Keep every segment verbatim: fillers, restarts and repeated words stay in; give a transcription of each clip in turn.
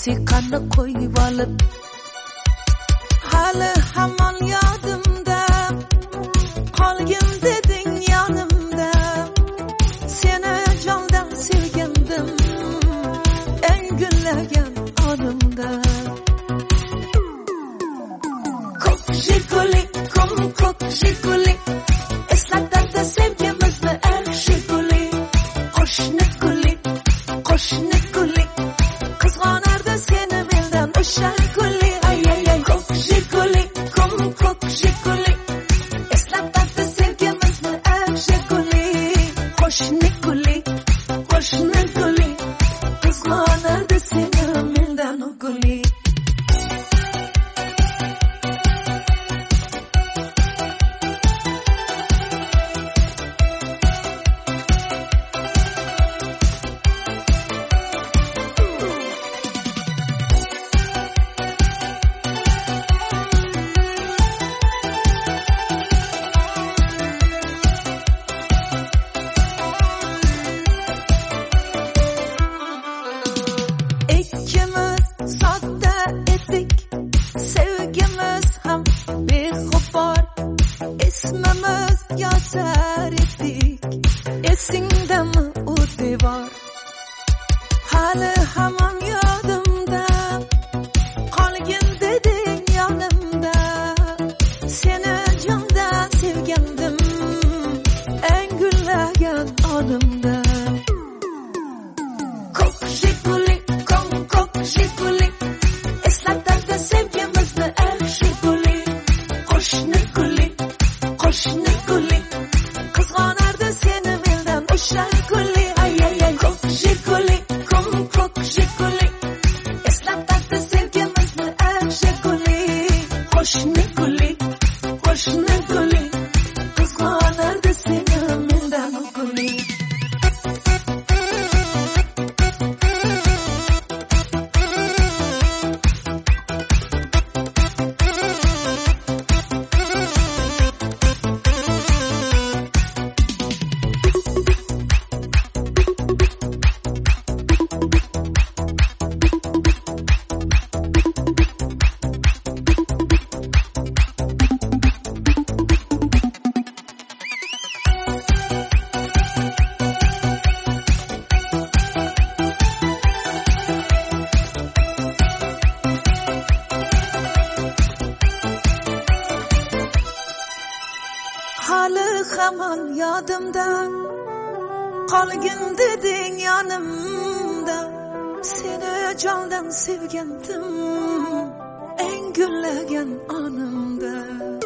musiqani qo'yib olib hali hamon yodimda qolgin deding yonimda seni jondan sevgandim eng gullagan onimda ko'k jiguli kom ko'k jiguli eslatadi sevgimizni er jiguli qo'shni guli qo'shni guli qizg'onardi seni mendan o'sha guli ay ay ay ko'k jiguli kom ko'k jiguli eslatadi sevgimizni er jiguli qo'shni guli qo'shni guli qizg'onardi seni mendan guli hali hamon yodimda qolgin deding yonimda seni jondan sevgandim eng gullagan onimda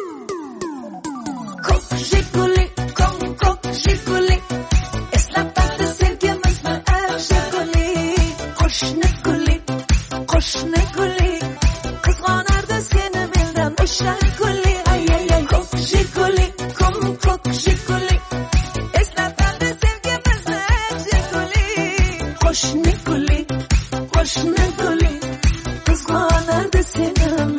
ko'k jiguli kom ko'k jiguli eslatadi sevgimizni er jiguli qo'shni guli qo'shni guli qizg'onardi seni mendan o'sha guli ay ay ay ko'k jiguli kom ko'k jiguli eslatadi sevgimizni er jiguli qo'shni guli qo'shni guli qizg'onardi seni